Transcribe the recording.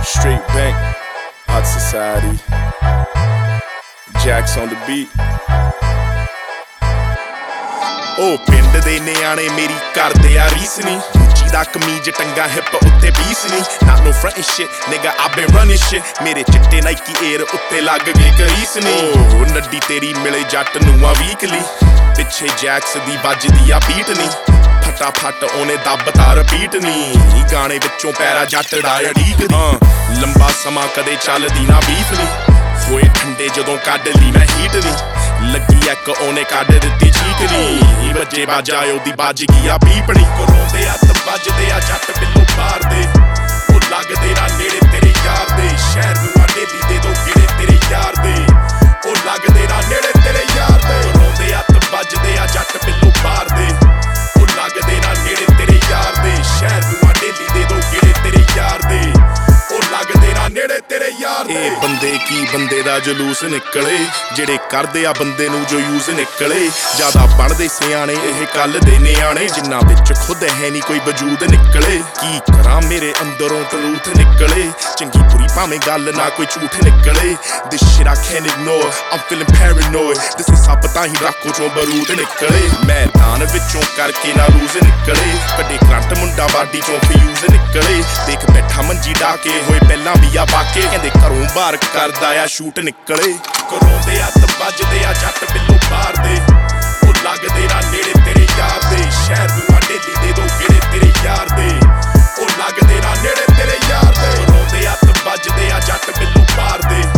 Straight bank, hot society. Jax on the beat. ਉਹ ਪਿੰਡ ਦੇ ਨਿਆਣੇ ਮੇਰੀ ਕਰਦੇ ਆ ਰੀਸ ਨੀ ਉੱਚੀ ਦਾ ਕਮੀਜ਼ ਟੰਗਾ ਹਿੱਪ ਉੱਤੇ ਪੀਸ ਨੀ not no front and shit nigga I've been running shit ਮੇਰੇ ਚਿੱਟੇ ਨਾਈਕੀ 에ਅਰ ਉੱਤੇ ਲੱਗ ਗਏ ਕਰੀਸ ਨੀ ਉਹ ਨੱਡੀ ਤੇਰੀ ਮਿਲੇ ਜੱਟ ਨੂੰ ਆ ਵੀਕਲੀ ਪਿੱਛੇ ਜੈਕਸ ਦੀ ਵੱਜਦੀ ਆ ਬੀਟ ਨੀ ਫਟਾਫਟ ਉਹਨੇ ਦੱਬਤਾ ਰਿਪੀਟ ਨੀ ਗਾਣੇ ਵਿੱਚੋਂ ਪੈਰਾ ਜੱਟ ਦਾ ਅੜੀਕ ਨੀ ਲੰਬਾ ਸਮਾਂ ਕਦੇ ਚੱਲਦੀ ਨਾ ਬੀਫ ਨੀ ਹੋਏ ਠੰਡੇ ਜਦੋਂ ਕੱਢ ਲਈ ਮੈਂ ਹੀਟ ਨੀ ਲੱਗੀ ਇੱਕ ਉਹਨੇ ਕੱਢ ਦਿੱਤੀ ਚੀਕ ਨੀ ਵੱਜੇ ਬਾਜਾ ਉਹਦੀ ਵੱਜ ਗਈ ਆ ਪੀਪਣੀ ਕਰੋਂਦੇ ਹੱਥ ਵੱਜਦੇ ਆ ਜੱਟ ਬਿੱਲੋ ਪਾਰ ਦੇ ਉਹ ਲੱਗਦੇ ਨਾ ਨੇੜੇ ਤੇਰੇ ਯਾਰ ਦੇ ਸ਼ਹਿਰ ਨੂੰ ਆ ਡੇਲੀ ਦੇ ਦੋ ਕਿਹੜੇ ਤੇਰੇ ਯਾਰ ਦੇ ਉਹ ਲੱਗਦੇ ਨਾ ਨੇੜੇ ਤੇਰੇ ਯਾਰ ਦੇ ਕਰੋਂਦੇ ਹੱਥ ਵੱਜਦੇ ਆ ਜੱਟ ਬਿੱਲੋ ਪਾਰ ਦੇ ਉਹ ਲੱਗਦੇ ਨਾ ਨੇੜੇ ਤੇਰੇ ਯਾਰ ਦੇ ਸ਼ਹਿਰ ਨੂੰ ਆ ਡੇਲੀ ਦੇ ਦੋ ਕਿਹੜੇ ਤੇਰੇ ਯਾਰ ਦੇ ਉਹ ਲੱਗਦੇ ਨਾ ਨੇੜੇ ਤੇਰੇ ਯਾਰ ਦੇ ਇਹ ਬੰਦੇ ਕੀ ਬੰਦੇ ਦਾ ਜਲੂਸ ਨਿਕਲੇ ਜਿਹੜੇ ਕਰਦੇ ਆ ਬੰਦੇ ਨੂੰ ਜੋ ਯੂਜ਼ ਨਿਕਲੇ ਜ਼ਿਆਦਾ ਬਣਦੇ ਸਿਆਣੇ ਇਹ ਕੱਲ ਦੇ ਨਿਆਣੇ ਜਿੰਨਾ ਵਿੱਚ ਖੁਦ ਹੈ ਨਹੀਂ ਕੋਈ ਵਜੂਦ ਨਿਕਲੇ ਕੀ ਕਰਾਂ ਮੇਰੇ ਅੰਦਰੋਂ ਟਰੂਥ ਨਿਕਲੇ ਚੰਗੀ ਬੁਰੀ ਭਾਵੇਂ ਗੱਲ ਨਾ ਕੋਈ ਝੂਠ ਨਿਕਲੇ this shit I can't ignore I'm feeling paranoid this is ਸਭ ਤਾਂ ਹੀ ਰਾਖੋ ਚੋਂ ਬਰੂਦ ਨਿਕਲੇ ਮੈਦਾਨ ਵਿੱਚੋਂ ਕਰਕੇ ਨਾ ਲੂਜ਼ ਨਿਕਲੇ ਕੱਢੇ ਕਰੰਟ ਮੁੰਡਾ ਬਾਡੀ ਚੋਂ ਫਿਊਜ਼ ਨਿਕਲੇ ਦੇਖ ਬੈਠਾ ਮੰਜੀ ਡਾ ਕੇ ਹੋਏ ਪਹਿਲਾਂ ਵੀ ਆ ਬਾਕੇ ਕਹਿੰਦੇ ਘਰੋਂ ਬਾਹਰ ਕਰਦਾ ਆ ਸ਼ੂਟ ਨਿਕਲੇ ਘਰੋਂ ਦੇ ਹੱਥ ਵੱਜਦੇ ਆ ਜੱਟ ਬਿੱਲੋ ਬਾਹਰ ਦੇ ਉਹ ਲੱਗਦੇ ਨਾ ਨੇੜੇ ਤੇਰੇ ਯਾਰ ਦੇ ਸ਼ਹਿਰ ਨੂੰ ਆ ਡੇਲੀ ਦੇ ਦੋ ਕਿਹੜੇ ਤੇਰੇ ਯਾਰ ਦੇ ਉਹ ਲੱਗਦੇ ਨਾ ਨੇੜੇ ਤੇਰੇ ਯਾਰ ਦੇ ਘਰੋਂ ਦੇ ਹੱਥ ਵੱਜਦੇ ਆ ਜੱਟ ਬਿੱਲੋ ਬਾਹਰ ਦੇ